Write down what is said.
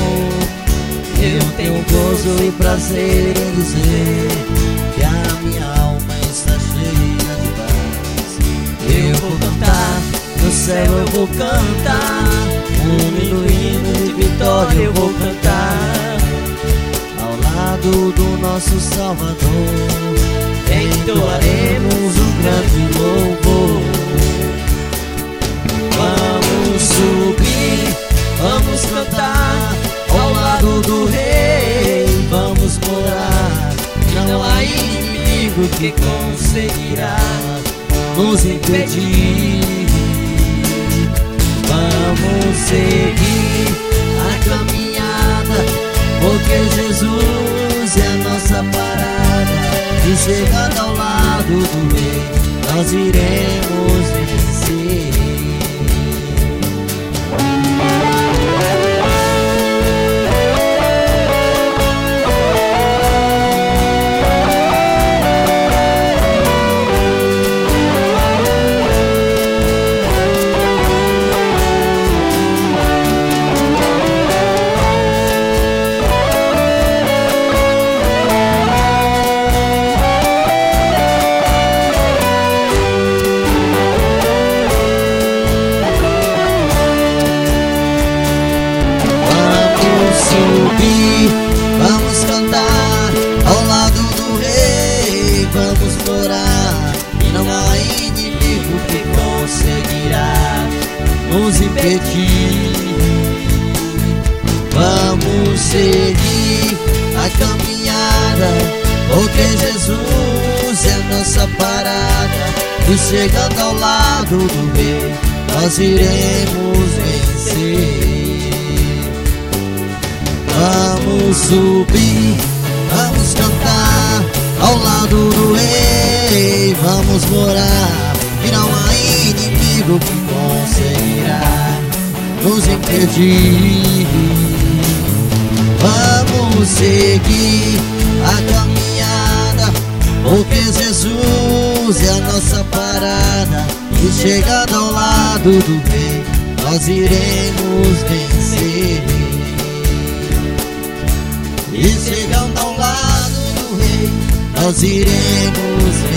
Eu tenho gozo e prazer em dizer que a minha alma está cheia de paz. Eu vou cantar, no céu eu vou cantar, um hino de vitória eu vou cantar, ao lado do nosso Salvador, entoaremos um grande louvor. Vamos subir, vamos cantar, ao lado do Rei vamos morar, e não há inimigo que conseguirá nos impedir. Vamos seguir a caminhada, porque Jesus é a nossa parada, e chegando ao lado do Rei nós iremos vencer. Vamos cantar, ao lado do Rei vamos morar, e não há inimigo que conseguirá nos impedir. Vamos seguir a caminhada, porque Jesus é a nossa parada, e chegando ao lado do Rei nós iremos vencer. Vamos subir, vamos cantar, ao lado do Rei vamos morar, e não há inimigo que conseguirá nos impedir. Vamos seguir a caminhada, porque Jesus é a nossa parada, e chegando ao lado do Rei nós iremos vencer. E chegando ao lado do Rei nós iremos vencer.